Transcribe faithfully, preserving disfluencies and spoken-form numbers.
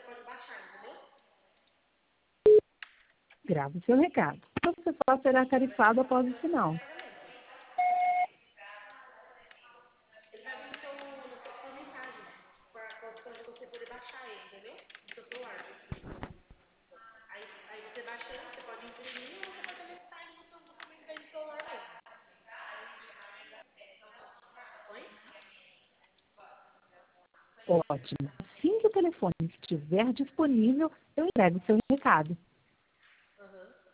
Grave seu recado. O seu celular será tarifado após o sinal. Ótimo. Assim que o telefone estiver disponível, eu entrego o seu recado.